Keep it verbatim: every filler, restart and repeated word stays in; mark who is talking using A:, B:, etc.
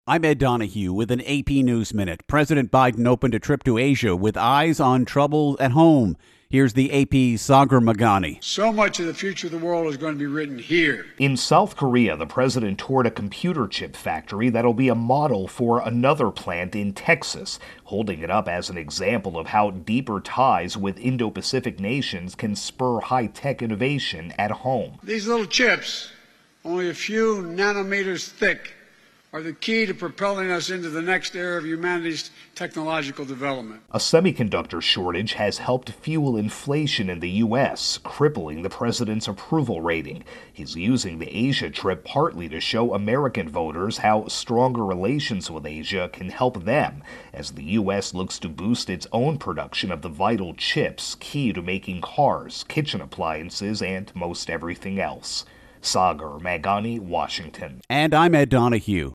A: I'm Ed Donahue with an A P News Minute. President Biden opened a trip to Asia with eyes on trouble at home. Here's the A P's Sagar Meghani.
B: So much of the future of the world is going to be written here.
C: In South Korea, the president toured a computer chip factory that'll be a model for another plant in Texas, holding it up as an example of how deeper ties with Indo-Pacific nations can spur high-tech innovation at home.
B: These little chips, only a few nanometers thick, are the key to propelling us into the next era of humanity's technological development.
C: A semiconductor shortage has helped fuel inflation in the U S, crippling the president's approval rating. He's using the Asia trip partly to show American voters how stronger relations with Asia can help them, as the U S looks to boost its own production of the vital chips key to making cars, kitchen appliances, and most everything else. Sagar Meghani, Washington.
A: And I'm Ed Donahue.